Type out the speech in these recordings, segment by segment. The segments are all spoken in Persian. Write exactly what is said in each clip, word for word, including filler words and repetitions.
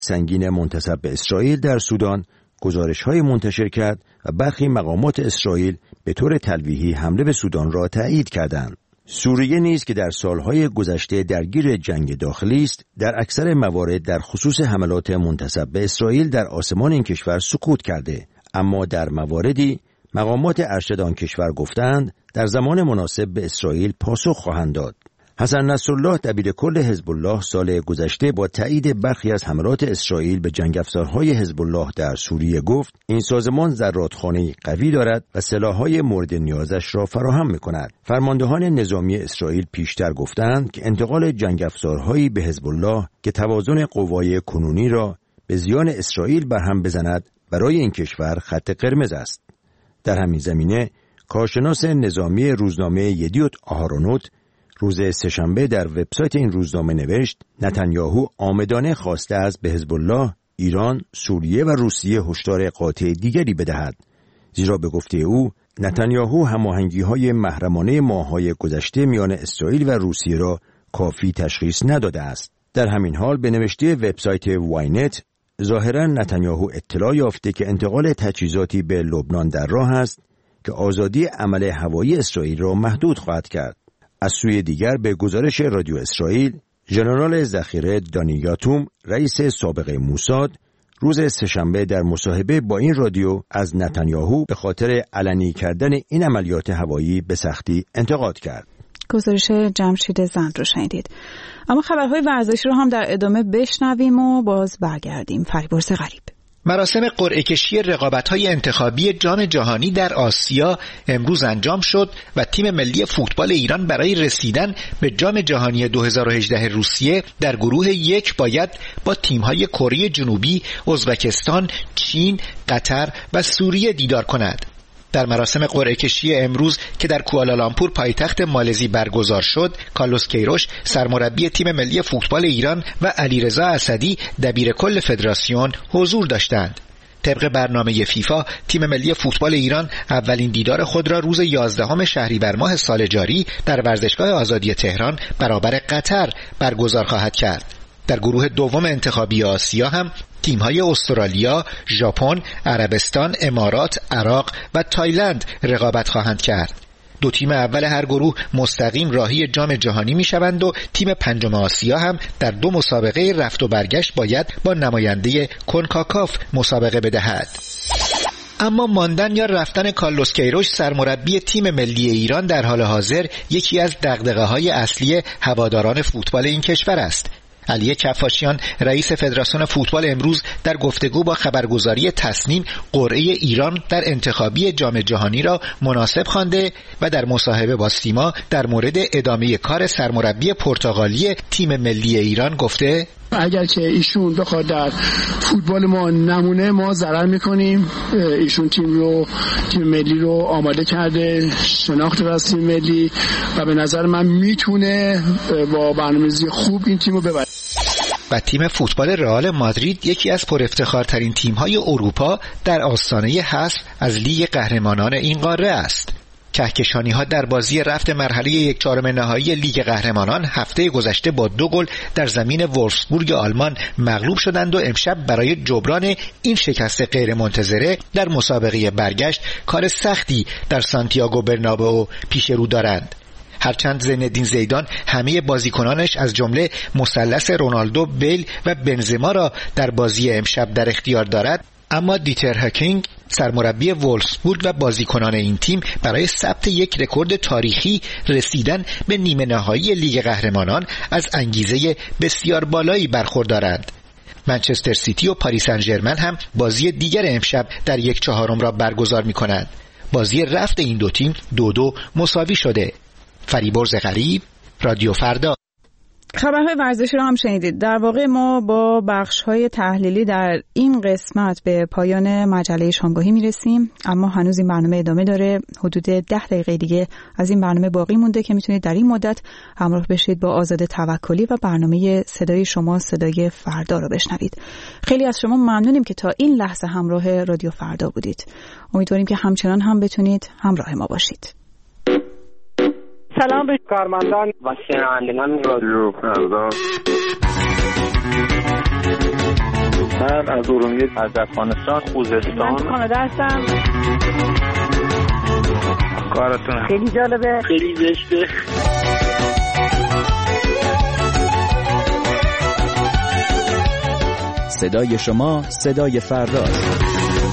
سنگین منتسب به اسرائیل در سودان گزارش‌های منتشر کرد و برخی مقامات اسرائیل به طور تلویحی حمله به سودان را تایید کردند. سوریه نیز که در سالهای گذشته درگیر جنگ داخلی است، در اکثر موارد در خصوص حملات منتسب به اسرائیل در آسمان این کشور سکوت کرده، اما در مواردی مقامات ارشد آن کشور گفتند در زمان مناسب به اسرائیل پاسخ خواهند داد. حسن نصرالله دبیر کل حزب الله سال گذشته با تایید برخی از حملات اسرائیل به جنگ افزارهای حزب الله در سوریه گفت این سازمان زرادخانه‌ای قوی دارد و سلاح‌های مورد نیازش را فراهم می‌کند. فرماندهان نظامی اسرائیل پیشتر گفتند که انتقال جنگ افزارهایی به حزب الله که توازن قوای کنونی را به زیان اسرائیل برهم بزند برای این کشور خط قرمز است. در همین زمینه کارشناس نظامی روزنامه یدیوت آهارونوت روز سه‌شنبه در وبسایت این روزنامه نوشت نتانیاهو عامدانه خواسته است به حزب الله، ایران، سوریه و روسیه هشدار قاطع دیگری بدهد، زیرا به گفته او نتانیاهو هماهنگی‌های محرمانه ماه‌های گذشته میان اسرائیل و روسیه را کافی تشخیص نداده است. در همین حال به نوشته وبسایت واینت ظاهراً نتانیاهو اطلاع یافته که انتقال تجهیزاتی به لبنان در راه است که آزادی عمل هوایی اسرائیل را محدود خواهد کرد. از سوی دیگر به گزارش رادیو اسرائیل، ژنرال ذخیره دانی یاتوم، رئیس سابق موساد، روز سه‌شنبه در مصاحبه با این رادیو از نتانیاهو به خاطر علنی کردن این عملیات هوایی به سختی انتقاد کرد. گزارش جمشید زند رو شنیدید. اما خبرهای ورزشی رو هم در ادامه بشنویم و باز برگردیم. فریبرز غریب. مراسم قرعه کشی رقابت‌های انتخابی جام جهانی در آسیا امروز انجام شد و تیم ملی فوتبال ایران برای رسیدن به جام جهانی دو هزار و هجده روسیه در گروه یک باید با تیم‌های کره جنوبی، ازبکستان، چین، قطر و سوریه دیدار کند. در مراسم قرعه کشی امروز که در کوالالامپور پایتخت مالزی برگزار شد، کارلوس کیروش سرمربی تیم ملی فوتبال ایران و علیرضا اسدی دبیر کل فدراسیون حضور داشتند. طبق برنامه فیفا تیم ملی فوتبال ایران اولین دیدار خود را روز یازدهم شهریور ماه سال جاری در ورزشگاه آزادی تهران برابر قطر برگزار خواهد کرد. در گروه دوم انتخابی آسیا هم تیم‌های استرالیا، ژاپن، عربستان، امارات، عراق و تایلند رقابت خواهند کرد. دو تیم اول هر گروه مستقیم راهی جام جهانی می‌شوند و تیم پنجم آسیا هم در دو مسابقه رفت و برگشت باید با نماینده کنکاکاف مسابقه بدهد. اما ماندن یا رفتن کارلوس کیروش سرمربی تیم ملی ایران در حال حاضر یکی از دغدغه‌های اصلی هواداران فوتبال این کشور است. علی کفاشیان رئیس فدراسیون فوتبال امروز در گفتگو با خبرگزاری تصنیم قرعه ایران در انتخابی جام جهانی را مناسب خوانده و در مصاحبه با سیما در مورد ادامه کار سرمربی پرتغالی تیم ملی ایران گفته اگر که ایشون بخواد در فوتبال ما نمونه ما ضرر میکنیم. ایشون تیم رو تیم ملی رو آماده کرده، شناخته از تیم ملی و به نظر من میتونه با برنامه‌ریزی خوب این تیم رو ببره. و تیم فوتبال رئال مادرید یکی از پرافتخارترین تیم‌های اروپا در آستانه حذف از لیگ قهرمانان این قاره است. کهکشانی‌ها در بازی رفت مرحله یک چهارم نهایی لیگ قهرمانان هفته گذشته با دو گل در زمین وولفسبورگ آلمان مغلوب شدند و امشب برای جبران این شکست غیرمنتظره در مسابقه برگشت کار سختی در سانتیاگو برنابئو پیش رو دارند. هرچند زین‌الدین زیدان همه بازیکنانش از جمله مثلث رونالدو، بیل و بنزما را در بازی امشب در اختیار دارد، اما دیتر هاکینگ سرمربی وولفسبورگ و بازیکنان این تیم برای ثبت یک رکورد تاریخی رسیدن به نیمه نهایی لیگ قهرمانان از انگیزه بسیار بالایی برخوردارند. منچستر سیتی و پاریس سن ژرمن هم بازی دیگر امشب در یک چهارم را برگزار می‌کنند. بازی رفت این دو تیم دو دو مساوی شده. فریبرز غریب، رادیو فردا. خبرهای ورزشی رو هم شنیدید. در واقع ما با بخش‌های تحلیلی در این قسمت به پایان مجله شامگاهی میرسیم، اما هنوز این برنامه ادامه داره. حدود ده دقیقه دیگه از این برنامه باقی مونده که میتونید در این مدت همراه بشید با آزاده توکلی و برنامه صدای شما صدای فردا رو بشنوید. خیلی از شما ممنونیم که تا این لحظه همراه رادیو فردا بودید. امیدواریم که همچنان هم بتونید همراه ما باشید. سلام به کارمندان و شنوندگان رادیو فردا. من از ارومیه، از افغانستان، خوزستان. من کانادا هستم. کارتون خیلی جالبه، خیلی زشته. صدای شما صدای فرداست.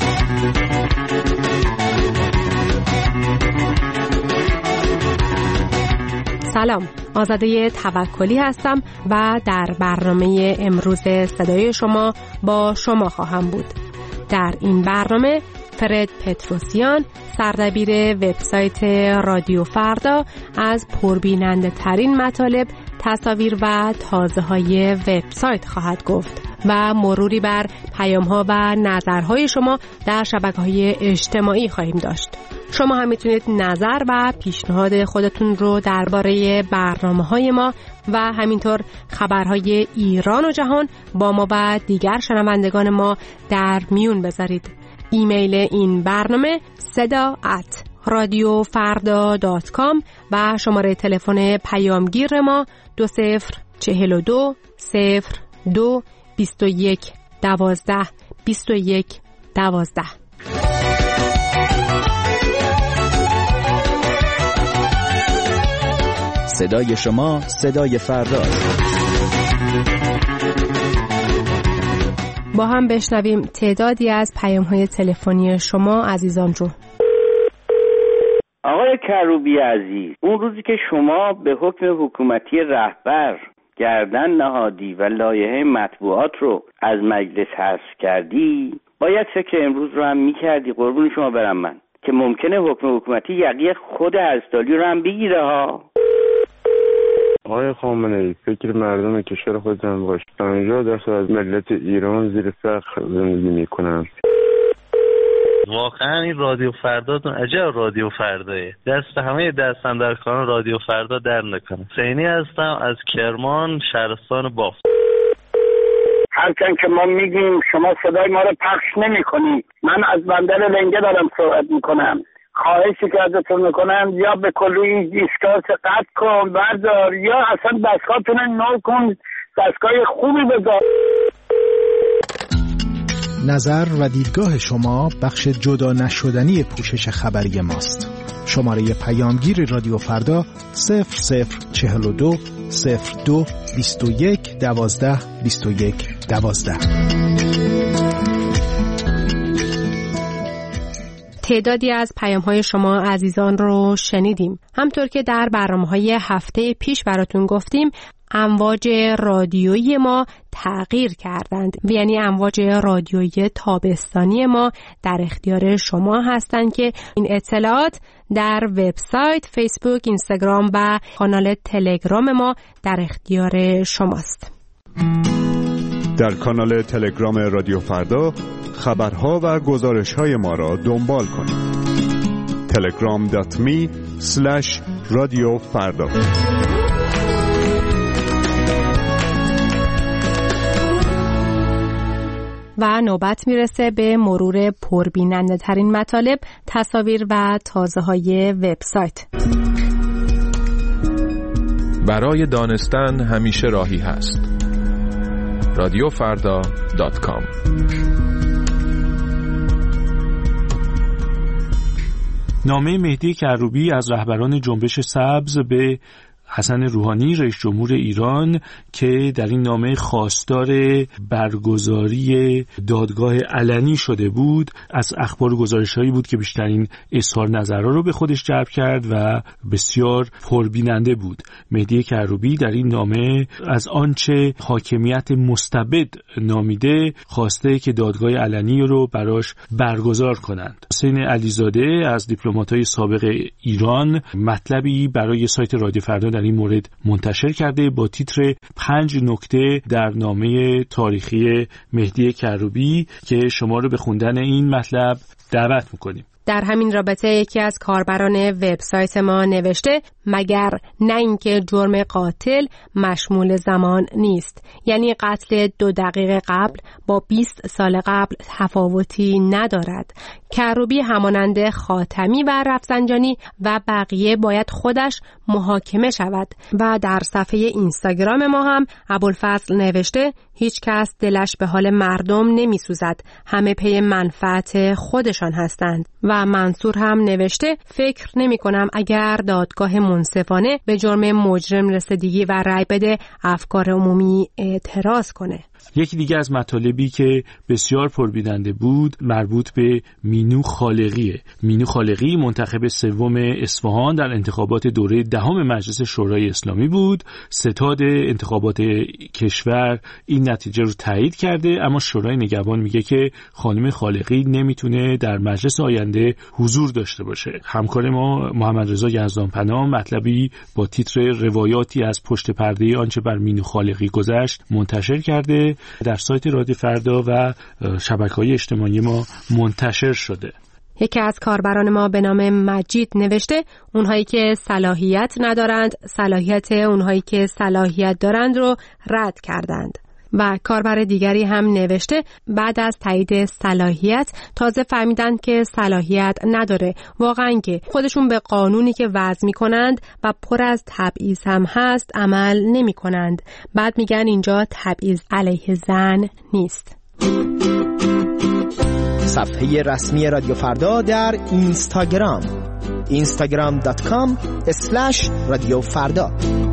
سلام، آزاده توکلی هستم و در برنامه امروز صدای شما با شما خواهم بود. در این برنامه فرد پتروسیان، سردبیر وبسایت رادیو فردا، از پربیننده ترین مطالب، تصاویر و تازه های وبسایت خواهد گفت و مروری بر پیام ها و نظرهای شما در شبکه‌های اجتماعی خواهیم داشت. شما هم میتونید نظر و پیشنهاد خودتون رو درباره برنامه‌های ما و همینطور خبرهای ایران و جهان با ما و دیگر شنوندگان ما در میون بذارید. ایمیل این برنامه صدا ات رادیو فردا دات کام و شماره تلفن پیامگیر ما دو صفر چهل و دو صفر دو بیست و یک دوازده بیست و یک دوازده. صدای شما صدای فرداست. با هم بشنویم تعدادی از پیام‌های تلفنی شما عزیزان رو. آقای کروبی عزیز، اون روزی که شما به حکم حکومتی رهبر گردن نهادی و لایحه مطبوعات رو از مجلس حذف کردی، باید فکر امروز رو هم میکردی. قربون شما برم من که ممکنه حکم حکومتی یقی خود هستالی رو هم بگیره ها. آقای خامنه‌ای، فکر مردم کشور خودتان باش. پنجاه درصد از ملت ایران زیر فقر زندگی میکنن. واقعا این رادیو فرداتون عجب رادیو فردایه. دست همه دستاندرکاران رادیو فردا در نکنه. حسینی هستم از کرمان، شهرستان بافت. هرچند که ما میگیم شما صدای ما رو پخش نمی کنید. من از بندر لنگه دارم صحبت میکنم. خواهشی که ازتون میکنم یا به کلی این دیسکارت قطع کن بردار، یا اصلا دستگاهتون نو کن، دستگاه خوبی بذار. نظر و دیدگاه شما بخش جدا نشدنی پوشش خبری ماست. شماره پیامگیر رادیو فردا صفر صفر چهل و دو صفر دو بیست و یک دوازده بیست و یک دوازده. تعدادی از پیام‌های شما عزیزان رو شنیدیم. همطور که در برنامه‌های هفته پیش براتون گفتیم، امواج رادیویی ما تغییر کردند، یعنی امواج رادیویی تابستانی ما در اختیار شما هستند که این اطلاعات در وبسایت، فیسبوک، اینستاگرام و کانال تلگرام ما در اختیار شماست. در کانال تلگرام رادیو فردا خبرها و گزارش‌های ما را دنبال کنید. تلگرام دات می اسلش رادیو فردا. و نوبت میرسه به مرور پربیننده ترین مطالب، تصاویر و تازه های وبسایت. برای دانستن همیشه راهی هست. رادیو فردا دات کام. نامه مهدی کروبی از رهبران جنبش سبز به حسن روحانی رئیس جمهور ایران که در این نامه خواستار برگزاری دادگاه علنی شده بود، از اخبار و گزارش‌هایی بود که بیشترین اظهار نظرها رو به خودش جلب کرد و بسیار پربیننده بود. مهدی کروبی در این نامه از آنچه حاکمیت مستبد نامیده خواسته که دادگاه علنی رو براش برگزار کنند. حسین علیزاده از دیپلمات‌های سابق ایران مطلبی برای سایت رادیو فردا در این مورد منتشر کرده با تیتر پنج نکته در نامه تاریخی مهدی کروبی که شما رو به خوندن این مطلب دعوت میکنیم. در همین رابطه یکی از کاربران وبسایت ما نوشته مگر نه اینکه جرم قاتل مشمول زمان نیست، یعنی قتل دو دقیقه قبل با بیست سال قبل تفاوتی ندارد. کروبی همانند خاتمی و رفسنجانی و بقیه باید خودش محاکمه شود. و در صفحه اینستاگرام ما هم ابوالفضل نوشته هیچ کس دلش به حال مردم نمی سوزد، همه پی منفعت خودشان هستند. و منصور هم نوشته فکر نمی کنم اگر دادگاه منصفانه به جرم مجرم رسیدگی و رأی بده افکار عمومی اعتراض کنه. یکی دیگه از مطالبی که بسیار پربیننده بود مربوط به مینو خالقیه. مینو خالقی منتخب سوم اصفهان در انتخابات دوره دهم مجلس شورای اسلامی بود. ستاد انتخابات کشور این نتیجه رو تایید کرده، اما شورای نگهبان میگه که خانم خالقی نمیتونه در مجلس آینده حضور داشته باشه. همکار ما محمد رضا یزدانپناه مطلبی با تیتر روایاتی از پشت پرده آنچه بر مینو خالقی گذشت منتشر کرده، در سایت رادیو فردا و شبکه‌های اجتماعی ما منتشر شده. یکی از کاربران ما به نام مجید نوشته اونهایی که صلاحیت ندارند صلاحیت اونهایی که صلاحیت دارند رو رد کردند. و کاربر دیگری هم نوشته بعد از تایید صلاحیت تازه فهمیدند که صلاحیت نداره، واقعا که خودشون به قانونی که وضع میکنند و پر از تبعیض هم هست عمل نمی کنند. بعد میگن اینجا تبعیض علیه زن نیست. صفحه رسمی رادیو فردا در اینستاگرام اینستاگرام دات کام اسلش رادیو فردا.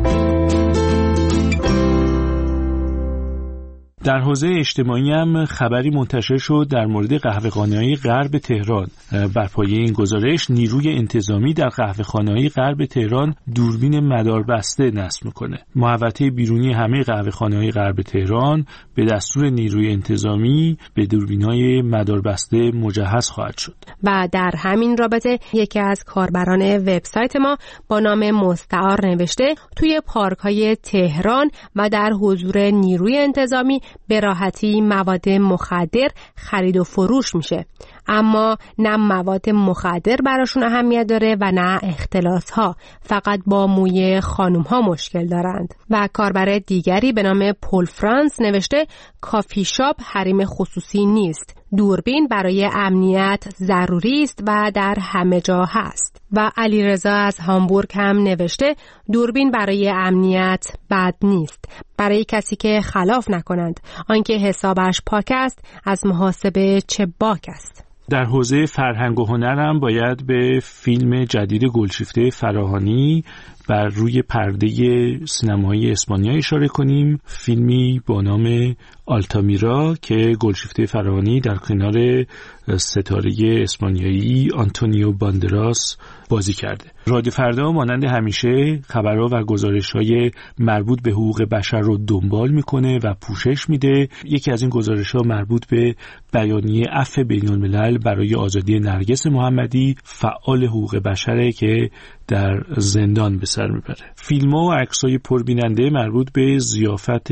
در حوزه اجتماعی هم خبری منتشر شد در مورد قهوه‌خانه‌های غرب تهران. بر پایه این گزارش نیروی انتظامی در قهوه‌خانه‌های غرب تهران دوربین مداربسته نصب میکنه. محوطه بیرونی همه قهوه‌خانه‌های غرب تهران به دستور نیروی انتظامی به دوربین‌های مداربسته مجهز خواهد شد. و در همین رابطه یکی از کاربران وبسایت ما با نام مستعار نوشته توی پارک‌های تهران و در حضور نیروی انتظامی به راحتی مواد مخدر خرید و فروش میشه، اما نه مواد مخدر براشون اهمیت داره و نه اختلاس ها، فقط با موی خانوم ها مشکل دارند. و کاربر دیگری به نام پول فرانس نوشته کافی شاپ حریم خصوصی نیست، دوربین برای امنیت ضروری است و در همه جا هست. و علیرضا از هامبورگ هم نوشته دوربین برای امنیت بد نیست، برای کسی که خلاف نکنند، آنکه حسابش پاک است از محاسبه چه باک است. در حوزه فرهنگ و هنر هم باید به فیلم جدید گلشیفته فراهانی بر روی پرده سینمایی اسپانیا اشاره کنیم. فیلمی با نام آلتامیرا که گلشیفته فراهانی در کنار ستاره اسپانیایی آنتونیو باندراس بازی کرده. رادیو فردا مانند همیشه خبرها و گزارش‌های مربوط به حقوق بشر رو دنبال میکنه و پوشش میده. یکی از این گزارش‌ها مربوط به بیانیه عفو بین‌الملل برای آزادی نرگس محمدی، فعال حقوق بشره که در زندان به سر میبره. فیلم‌ها و عکس‌های پربیننده مربوط به ضیافت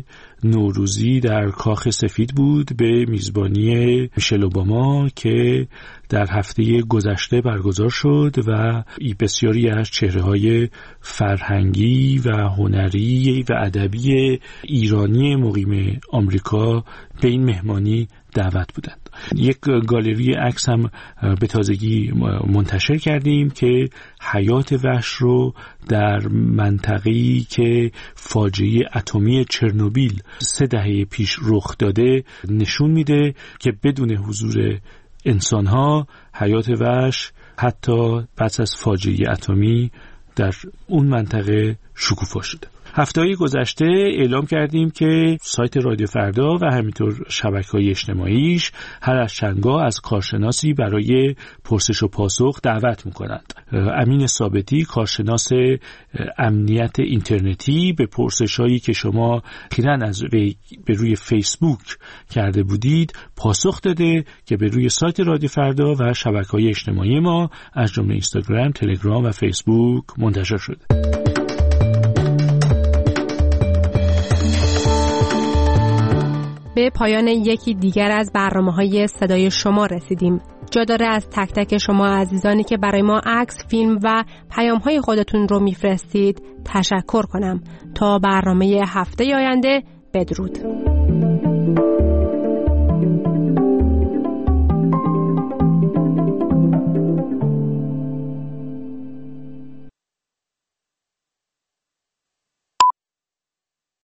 نوروزی در کاخ سفید بود به میزبانی میشل اوباما که در هفته گذشته برگزار شد و بسیاری از چهره‌های فرهنگی و هنری و ادبی ایرانی مقیم آمریکا به این مهمانی دعوت بودند. یک گالری عکس هم به تازگی منتشر کردیم که حیات وحش رو در منطقه‌ای که فاجعه اتمی چرنوبیل سه دهه پیش رخ داده نشون میده که بدون حضور انسان‌ها حیات وحش حتی پس از فاجعه اتمی در اون منطقه شکوفا شده. هفته‌های گذشته اعلام کردیم که سایت رادیو فردا و همینطور شبکه‌های اجتماعیش هر از چندگاه از کارشناسی برای پرسش و پاسخ دعوت می‌کنند. امین ثابتی کارشناس امنیت اینترنتی به پرسش‌هایی که شما اخیراً از به روی فیسبوک کرده بودید پاسخ داده که به روی سایت رادیو فردا و شبکه‌های اجتماعی ما از جمله اینستاگرام، تلگرام و فیسبوک منتشر شده. به پایان یکی دیگر از برنامه‌های صدای شما رسیدیم. جا داره از تک تک شما عزیزانی که برای ما عکس، فیلم و پیام‌های خودتون رو میفرستید تشکر کنم. تا برنامه هفته آینده، بدرود.